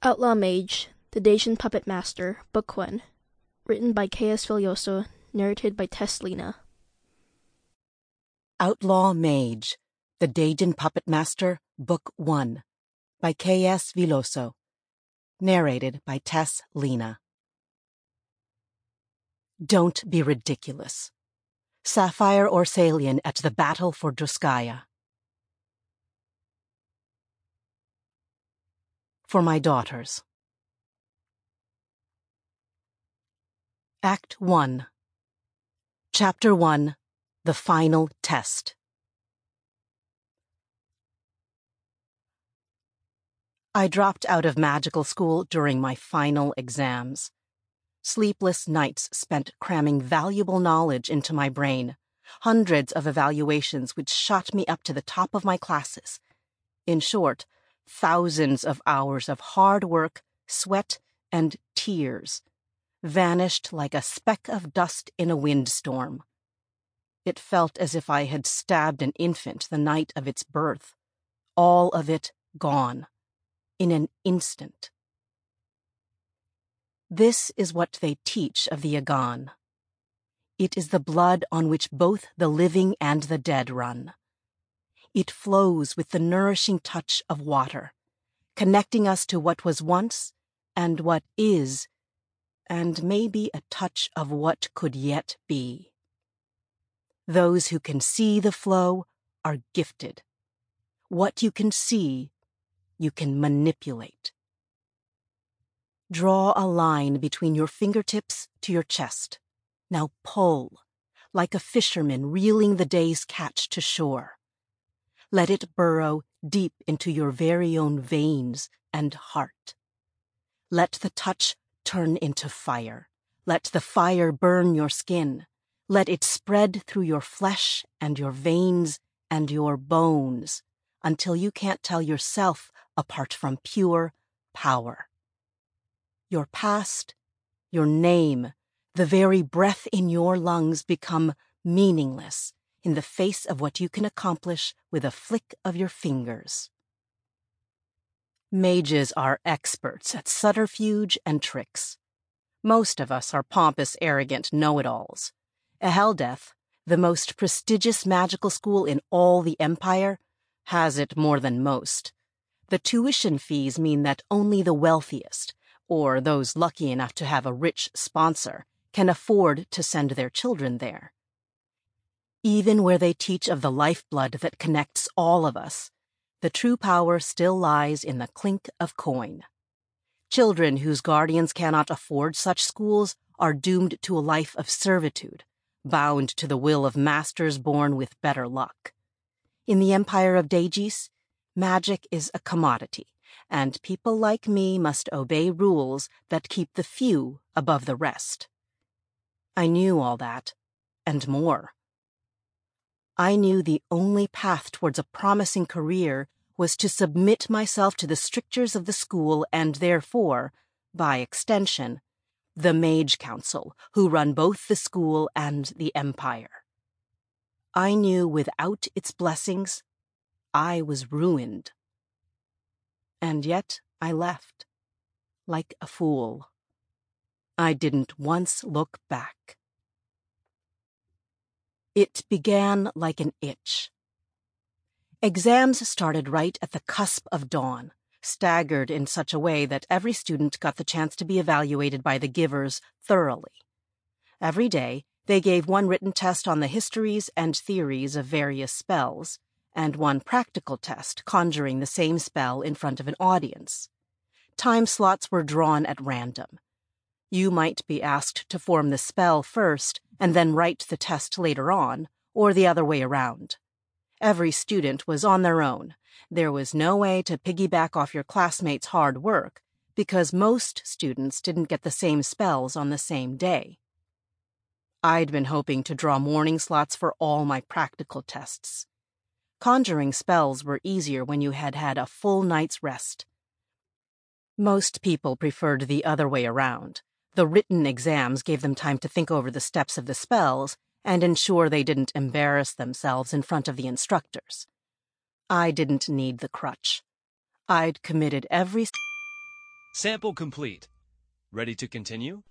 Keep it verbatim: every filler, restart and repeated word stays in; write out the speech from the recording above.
Outlaw Mage, The Dacian Puppet Master, Book one. Written by K S Villoso, narrated by Tess Lena. Outlaw Mage, The Dacian Puppet Master, Book one. By K S Villoso. Narrated by Tess Lena. Don't be ridiculous. Sapphire Orsalian at the battle for Druskaya. For my daughters. Act one. Chapter one. The Final Test. I dropped out of magical school during my final exams. Sleepless nights spent cramming valuable knowledge into my brain, hundreds of evaluations which shot me up to the top of my classes. In short, thousands of hours of hard work, sweat, and tears vanished like a speck of dust in a windstorm. It felt as if I had stabbed an infant the night of its birth. All of it gone. In an instant. This is what they teach of the Agon. It is the blood on which both the living and the dead run. It flows with the nourishing touch of water, connecting us to what was once and what is, and maybe a touch of what could yet be. Those who can see the flow are gifted. What you can see, you can manipulate. Draw a line between your fingertips to your chest. Now pull, like a fisherman reeling the day's catch to shore. Let it burrow deep into your very own veins and heart. Let the touch turn into fire. Let the fire burn your skin. Let it spread through your flesh and your veins and your bones until you can't tell yourself apart from pure power. Your past, your name, the very breath in your lungs become meaningless in the face of what you can accomplish with a flick of your fingers. Mages are experts at subterfuge and tricks. Most of us are pompous, arrogant know-it-alls. Eheldeth, the most prestigious magical school in all the Empire, has it more than most. The tuition fees mean that only the wealthiest, or those lucky enough to have a rich sponsor, can afford to send their children there. Even where they teach of the lifeblood that connects all of us, the true power still lies in the clink of coin. Children whose guardians cannot afford such schools are doomed to a life of servitude, bound to the will of masters born with better luck. In the Empire of Dagis, magic is a commodity, and people like me must obey rules that keep the few above the rest. I knew all that, and more. I knew the only path towards a promising career was to submit myself to the strictures of the school and therefore, by extension, the Mage Council, who run both the school and the Empire. I knew without its blessings, I was ruined. And yet I left, like a fool. I didn't once look back. It began like an itch. Exams started right at the cusp of dawn, staggered in such a way that every student got the chance to be evaluated by the givers thoroughly. Every day, they gave one written test on the histories and theories of various spells, and one practical test conjuring the same spell in front of an audience. Time slots were drawn at random. You might be asked to form the spell first and then write the test later on, or the other way around. Every student was on their own. There was no way to piggyback off your classmates' hard work, because most students didn't get the same spells on the same day. I'd been hoping to draw morning slots for all my practical tests. Conjuring spells were easier when you had had a full night's rest. Most people preferred the other way around. The written exams gave them time to think over the steps of the spells and ensure they didn't embarrass themselves in front of the instructors. I didn't need the crutch. I'd committed every Sample complete. Ready to continue?